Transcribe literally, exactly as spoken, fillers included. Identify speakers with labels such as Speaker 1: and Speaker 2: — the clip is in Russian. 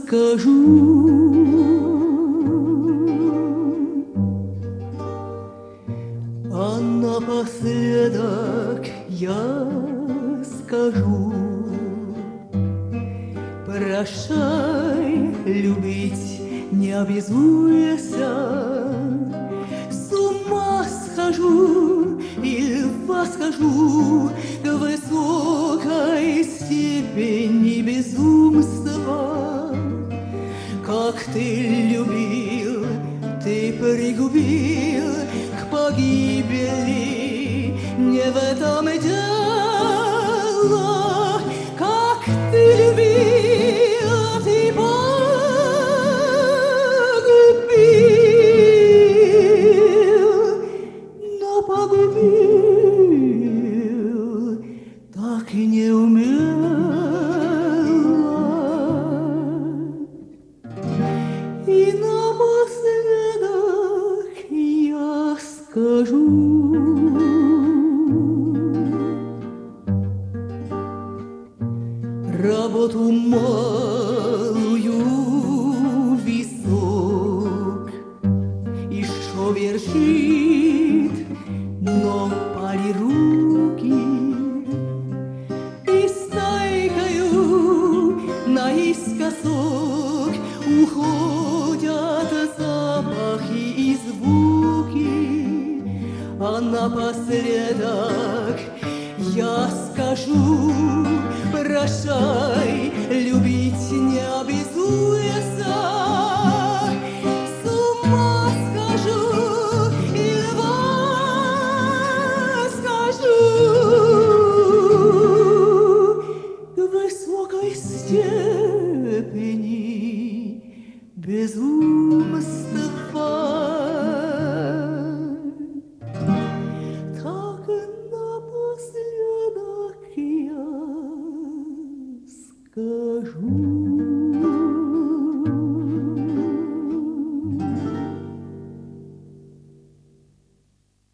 Speaker 1: скажу. А напоследок я скажу: прощай, любить не обязуйся. С ума схожу или восхожу к высокой степени безумства. Как ты любил, ты пригубил к погибели, не в этом дело. Как ты любил, ты погубил, но погубил так и не умела. И напоследок я скажу: работу малую висок еще вершит, но пали руки, и стайкою наискосок уходят запахи и звуки. А напоследок я скажу: прощай, любить не обязуйся. С ума схожу или восхожу к высокой степени безумства.